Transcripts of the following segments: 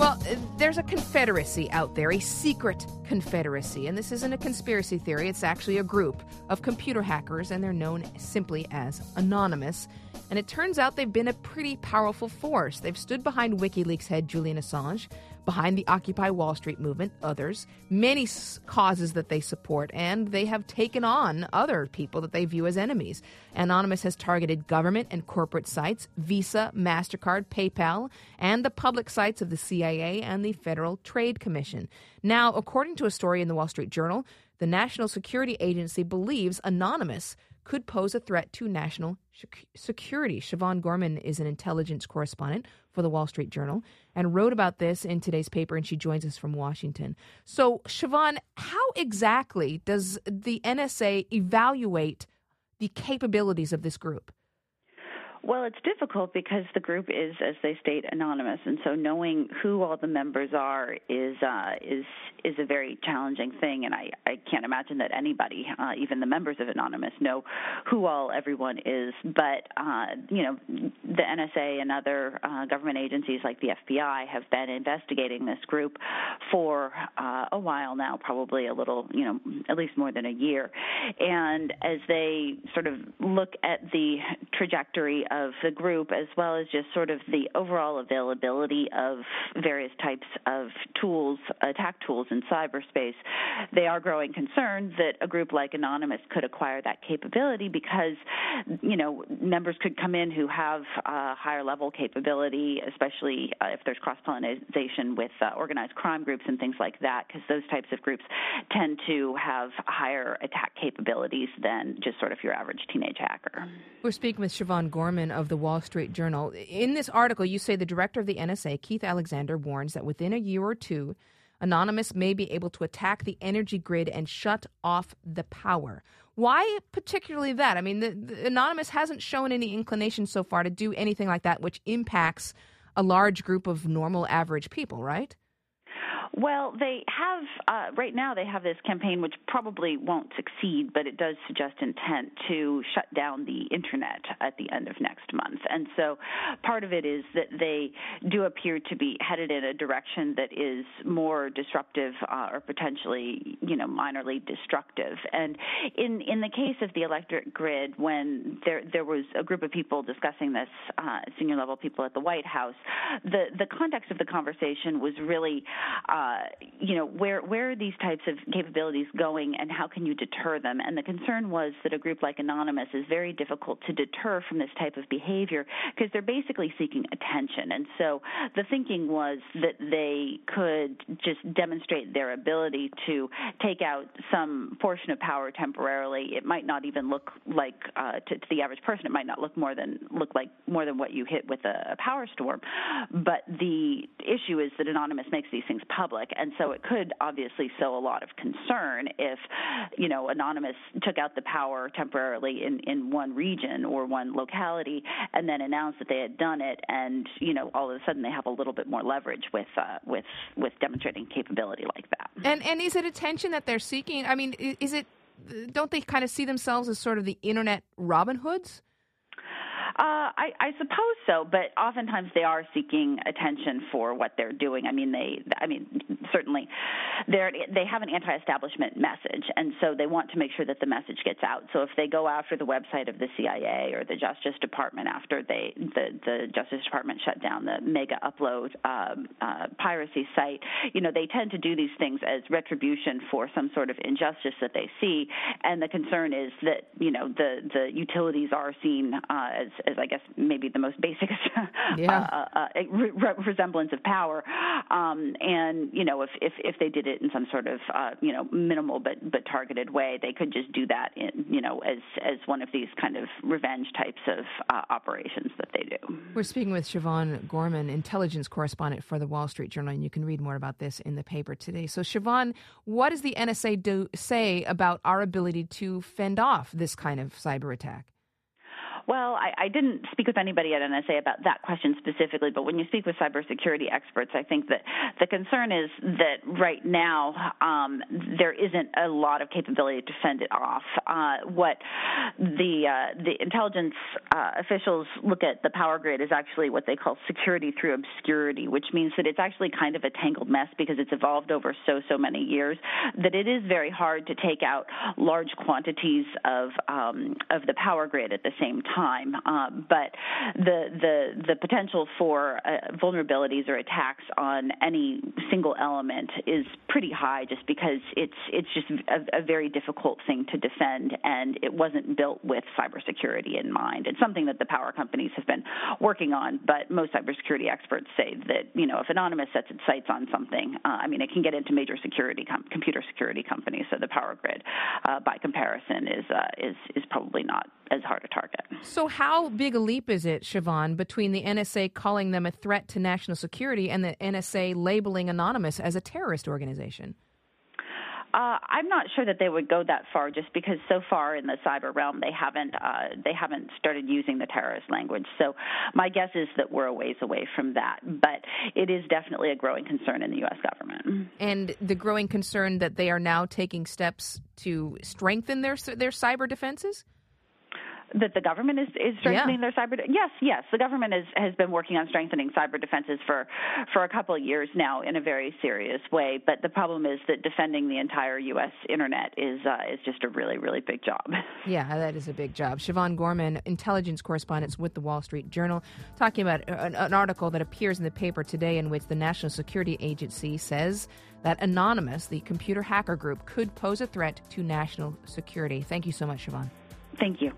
Well, there's a confederacy out there, a secret confederacy, and this isn't a conspiracy theory. It's actually a group of computer hackers, and they're known simply as Anonymous. And it turns out they've been a pretty powerful force. They've stood behind WikiLeaks head Julian Assange, behind the Occupy Wall Street movement, others, many causes that they support, and they have taken on other people that they view as enemies. Anonymous has targeted government and corporate sites, Visa, MasterCard, PayPal, and the public sites of the CIA and the Federal Trade Commission. Now, according to a story in the Wall Street Journal, the National Security Agency believes Anonymous could pose a threat to national security. Siobhan Gorman is an intelligence correspondent for the Wall Street Journal and wrote about this in today's paper, and she joins us from Washington. So, Siobhan, how exactly does the NSA evaluate the capabilities of this group? Well, it's difficult because the group is, as they state, anonymous, and so knowing who all the members are is a very challenging thing. And I can't imagine that anybody, even the members of Anonymous, know who all everyone is. But the NSA and other government agencies like the FBI have been investigating this group for a while now, probably a little, at least more than a year. And as they sort of look at the trajectory of the group, as well as just sort of the overall availability of various types of tools, attack tools in cyberspace, they are growing concerned that a group like Anonymous could acquire that capability because, members could come in who have higher level capability, especially if there's cross-pollination with organized crime groups and things like that, because those types of groups tend to have higher attack capabilities than just sort of your average teenage hacker. We're speaking with Siobhan Gorman of the Wall Street Journal. In this article, you say the director of the NSA, Keith Alexander, warns that within a year or two, Anonymous may be able to attack the energy grid and shut off the power. Why particularly that? I mean, the Anonymous hasn't shown any inclination so far to do anything like that, which impacts a large group of normal, average people, right? Well, they have, right now they have this campaign which probably won't succeed, but it does suggest intent to shut down the Internet at the end of next month. And so part of it is that they do appear to be headed in a direction that is more disruptive or potentially, minorly destructive. And in the case of the electric grid, when there was a group of people discussing this, senior level people at the White House, the context of the conversation was really where are these types of capabilities going and how can you deter them? And the concern was that a group like Anonymous is very difficult to deter from this type of behavior because they're basically seeking attention. And so the thinking was that they could just demonstrate their ability to take out some portion of power temporarily. It might not even look like, to the average person, it might not look like more than what you hit with a power storm. But the issue is that Anonymous makes these things public, and so it could obviously sow a lot of concern if, Anonymous took out the power temporarily in one region or one locality and then announced that they had done it, and, all of a sudden they have a little bit more leverage with demonstrating capability like that. And is it attention that they're seeking? I mean, don't they kind of see themselves as sort of the Internet Robin Hoods? I suppose so, but oftentimes they are seeking attention for what they're doing. Certainly they have an anti-establishment message, and so they want to make sure that the message gets out. So if they go after the website of the CIA or the Justice Department after the Justice Department shut down the Mega Upload piracy site, they tend to do these things as retribution for some sort of injustice that they see, and the concern is that the utilities are seen as I guess maybe the most basic resemblance of power, and if they did it in some sort of minimal but targeted way, they could just do that as one of these kind of revenge types of operations that they do. We're speaking with Siobhan Gorman, intelligence correspondent for the Wall Street Journal, and you can read more about this in the paper today. So, Siobhan, what does the NSA say about our ability to fend off this kind of cyber attack? Well, I didn't speak with anybody at NSA about that question specifically, but when you speak with cybersecurity experts, I think that the concern is that right now there isn't a lot of capability to fend it off. What the intelligence officials look at the power grid is actually what they call security through obscurity, which means that it's actually kind of a tangled mess because it's evolved over so many years that it is very hard to take out large quantities of the power grid at the same time. But the potential for vulnerabilities or attacks on any single element is pretty high, just because it's just a very difficult thing to defend, and it wasn't built with cybersecurity in mind. It's something that the power companies have been working on, but most cybersecurity experts say that, if Anonymous sets its sights on something, it can get into major computer security companies. So the power grid, by comparison, is probably not as hard a target. So how big a leap is it, Siobhan, between the NSA calling them a threat to national security and the NSA labeling Anonymous as a terrorist organization? I'm not sure that they would go that far, just because so far in the cyber realm they haven't started using the terrorist language. So my guess is that we're a ways away from that, but it is definitely a growing concern in the U.S. government. And the growing concern that they are now taking steps to strengthen their cyber defenses? That the government is strengthening their cyber. Yes, the government has been working on strengthening cyber defenses for a couple of years now in a very serious way. But the problem is that defending the entire U.S. internet is just a really, really big job. Yeah, that is a big job. Siobhan Gorman, intelligence correspondent with the Wall Street Journal, talking about an article that appears in the paper today in which the National Security Agency says that Anonymous, the computer hacker group, could pose a threat to national security. Thank you so much, Siobhan. Thank you.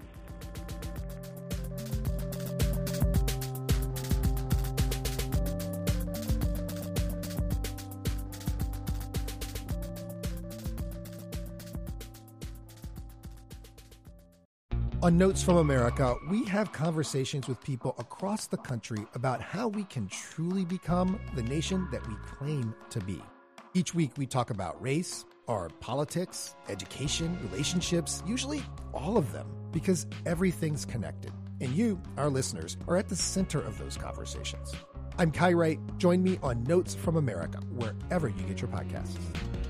On Notes from America, we have conversations with people across the country about how we can truly become the nation that we claim to be. Each week we talk about race, our politics, education, relationships, usually all of them, because everything's connected. And you, our listeners, are at the center of those conversations. I'm Kai Wright. Join me on Notes from America, wherever you get your podcasts.